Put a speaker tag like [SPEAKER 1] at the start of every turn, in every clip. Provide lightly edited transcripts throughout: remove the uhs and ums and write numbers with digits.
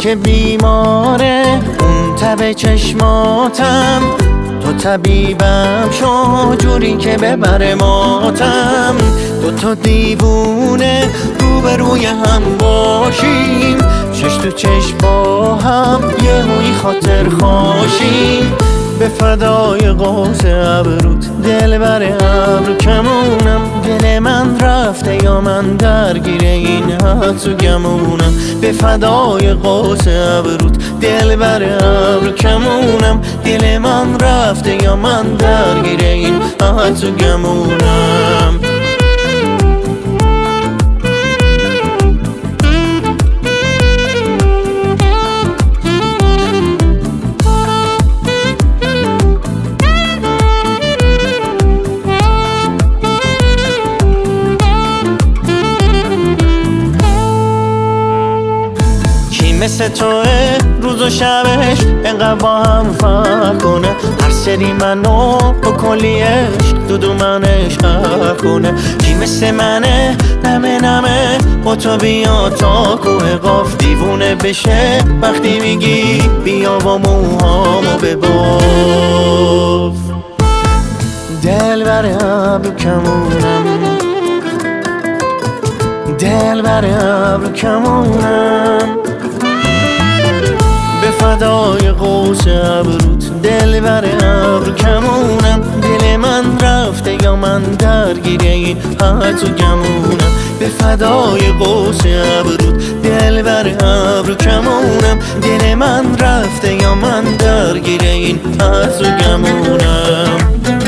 [SPEAKER 1] که بیماره اون تب چشماتم، تو طبیبم شو جوری که ببره ماتم. دوتا دیوونه روبروی هم باشیم، چش تو چش با هم یه هوی خاطر خاشیم. به فدای قوس ابروت دل بر ابر کمونم، دل من رفته یا من درگیر این حدس و گمونم. به فدای قوس ابروت دل بر ابر کمونم، دل من رفته یا من درگیر این حدس و گمونم. مثل توه روز و شبش انقدر با هم فرق کنه، هر سری منو با کلی عشق دو منش خر کنه. کی مثل منه نمه نمه با تو بیا تا کوه قاف، دیوونه بشه وقتی میگی بیا با موهامو بباف. دل بر ابر کمونم، دل بر ابر کمونم. به فدای قوس ابروت دل بر ابر کمونم، دل من رفته یا من درگیر این حدس و گمونم. به فدای قوس ابروت دل بر ابر کمونم، دل من رفته یا من درگیر این حدس و گمونم.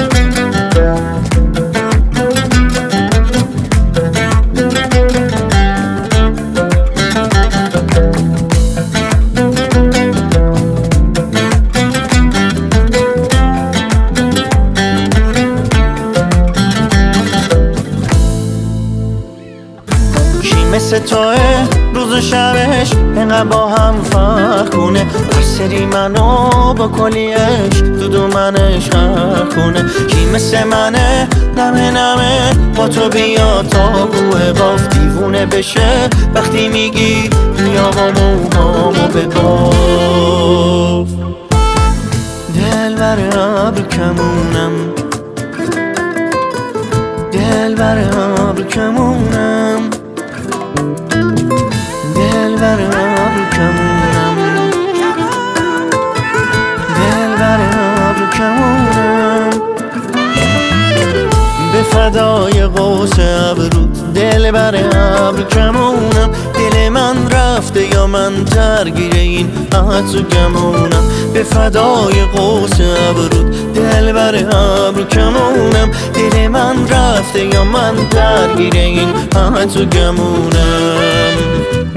[SPEAKER 1] مثل توه روز و شبش انقدر با هم فرق کنه، هر سری منو با کلی عشق دو منش خر کنه. کی مثل منه نمه نمه با تو بیا تا کوه قاف، دیوونه بشه وقتی میگی بیا با موهامو بباف. دل بر ابر کمونم، دل بر ابر کمونم، دل بر ابر کمونم، دل بر ابر کمونم. به فدای قوس ابروت دل بر ابر کمونم، دل من رفته یا من درگیر این حدس و گمونم. به فدای قوس ابروت دل بر ابر کمونم، دل من رفته یا من درگیر این حدس و گمونم.